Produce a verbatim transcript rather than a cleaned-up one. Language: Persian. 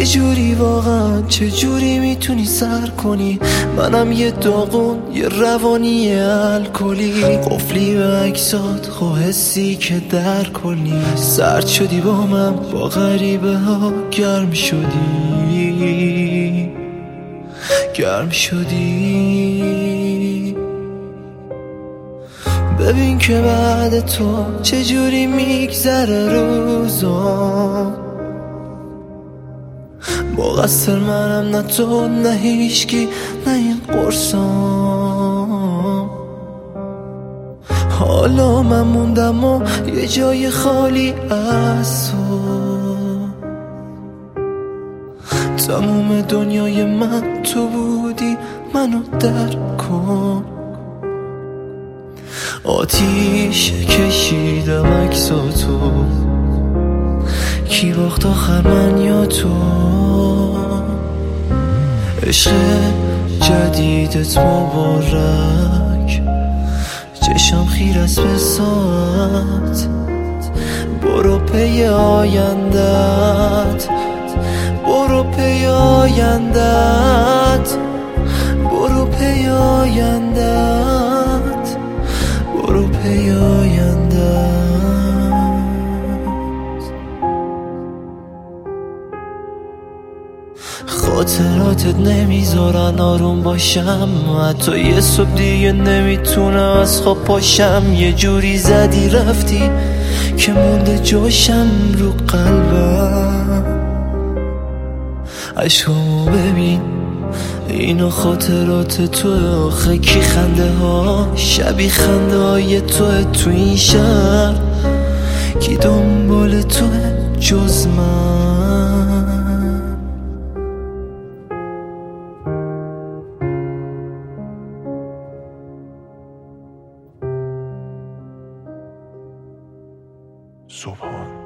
چه جوری واقعا چه جوری میتونی سر کنی؟ منم یه داغون یه روانی الکلی، قفلی به عکسات خو حسی که در کلی. سرد شدی با من با غریبه ها گرم شدی گرم شدی. ببین که بعد تو چجوری میگذره روزا، با قصر منم نه تو نه هیچکی نه این قرصام. حالا من موندم و یه جای خالی از تو، تموم دنیای من تو بودی منو درک کن. آتیش کشیدم عکساتو، کی باخت آخر من یا تو؟ عشق جدیدت مبارک، چشم خیر است به ساعت. برو پی آیندت برو پی آیندت برو پی آیندت برو پی آیندت. خاطراتت نمیذارن آروم باشم، حتی یه صبح دیگه نمیتونم از خواب پاشم. یه جوری زدی رفتی که مونده جاشم رو قلبم. عشقامو ببین اینو خاطرات تو، آخه کی خنده ها شبیه خنده های تو تو این شهر؟ کی دنبال تو جز من؟ صبحان